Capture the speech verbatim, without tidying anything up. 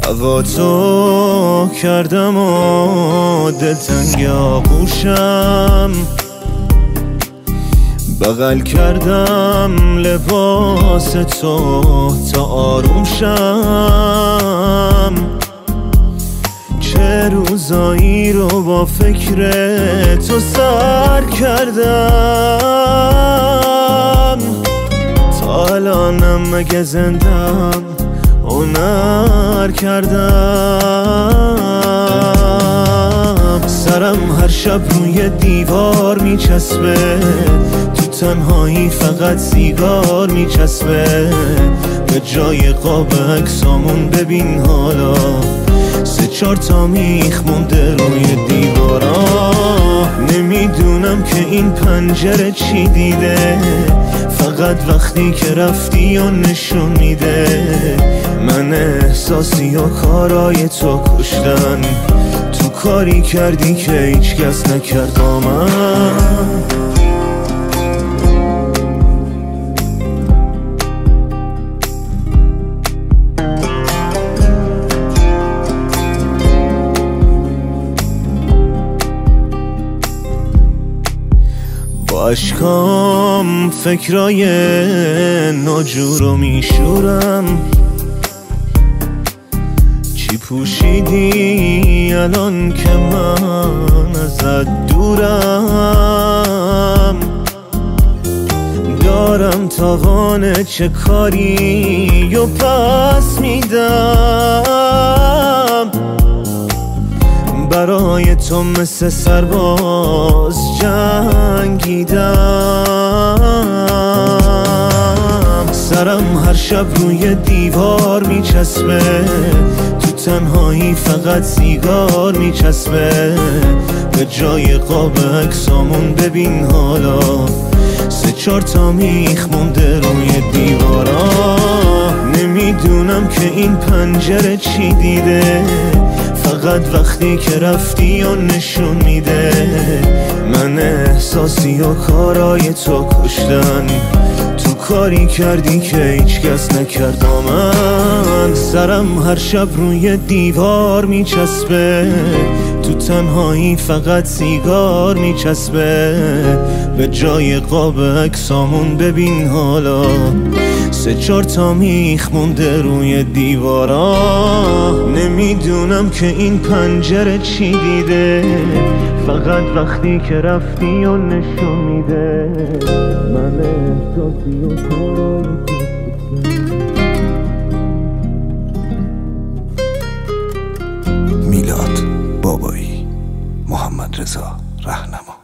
دعوا تو کردم و دلتنگ آغوشم، بغل کردم لباس تو تا آروم شم. چه روزایی رو با فکر تو سر کردم، تا الانم مگه زندم هنر کردم. سرم هر شب روی دیوار میچسبه، تو تنهایی فقط سیگار میچسبه. به جای قاب عکسامون ببین حالا سه چار تا میخ مونده روی دیوارا. نمیدونم که این پنجره چی دیده، فقط وقتی که رفتی و نشون میده من احساسی و کارای تو کشتن. تو کاری کردی که هیچ کس نکرد با من. با اشکام فکرای ناجورو میشورم. چی پوشیدی الان که من ازت دورم؟ دارم تاوان چه کاری و پس میدم. برای تو مثل سرباز جنگیدم. سرم هر شب روی دیوار میچسبه، تو تنهایی فقط سیگار میچسبه. به جای قاب عکسامون ببین حالا سه چار تا میخ مونده روی دیوارا. نمیدونم که این پنجره چی دیده، فقط وقتی که رفتی و نشون میده من احساسی و کارای تو کشتن. تو کاری کردی که هیچ کس نکرد با من. سرم هر شب روی دیوار میچسبه، تو تنهایی فقط سیگار میچسبه. به جای قاب عکسامون ببین حالا سه چار تا میخ مونده روی دیوارا. نمیدونم که این پنجره چی دیده، فقط وقتی که رفتی و نشون میده من احساسی و کارای میلاد بابایی، محمد رضا رهنما.